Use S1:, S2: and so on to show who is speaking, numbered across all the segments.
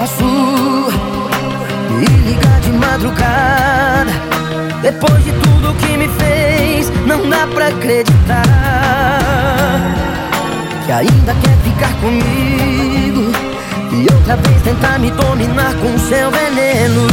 S1: posso me ligar de madrugada. Depois de tudo que me fez, não dá pra acreditar que ainda quer ficar comigo e outra vez tentar me dominar com seu veneno.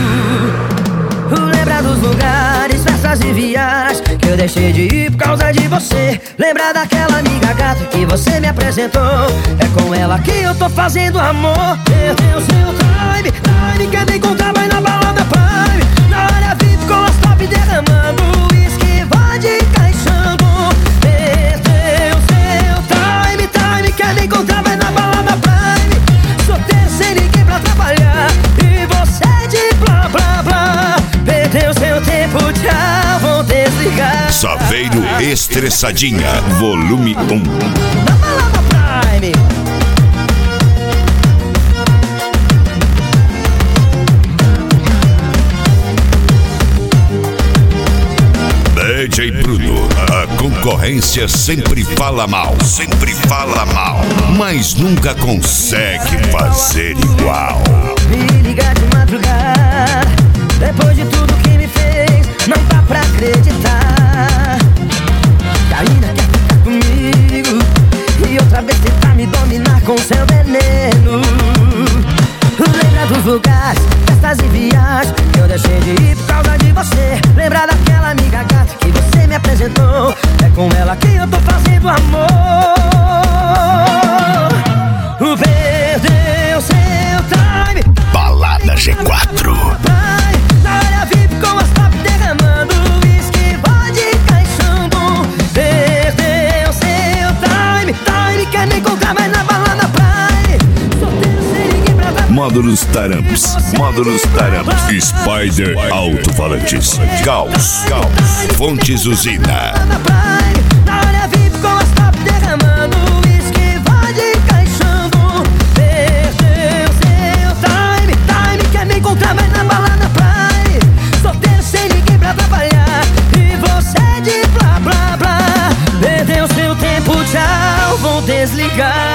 S1: Lembra dos lugares, festas e viagens que eu deixei de ir por causa de você. Lembra daquela amiga gata que você me apresentou. É com ela que eu tô fazendo amor. Perdeu seu time, quer me encontrar, vai na balada Prime. Na área VIP com as top derramando uísque, vodka encaixando. Perdeu seu time, quer me encontrar, vai na balada Prime. Solteiro sem ninguém pra trabalhar e você de blá blá blá. Perdeu seu tempo, tchau, vou desligar.
S2: Saveiro Estressadinha, volume 1.
S1: Na balada Prime.
S2: DJ Bruno, a concorrência sempre fala mal, mas nunca consegue fazer igual.
S1: Me ligar de madrugada, depois de tudo que me fez, não dá pra acreditar que ainda quer ficar comigo e outra vez tentar me dominar com seu veneno. Lembra dos lugares, festas e viagens que eu deixei de ir por causa de você. Lembra daquela amiga gata que você me apresentou. É com ela que eu tô fazendo amor. Perdeu seu time.
S2: Balada G4.
S1: Na área VIP com as top derramando uísque, vodka e shampoo. Perdeu seu time, quer me encontrar, mas na balada Prime. Solteiro sem ninguém pra dar.
S2: Módulos Taramps, Spider Alto-Falantes, Caos, Fontes Usina.
S1: Na área VIP com as top derramando uísque, vodka e shampoo. Perdeu seu time, quer me encontrar, mas na balada Prime. Solteiro sem ninguém pra trabalhar e você de blá blá blá. Perdeu seu tempo, tchau, vou desligar.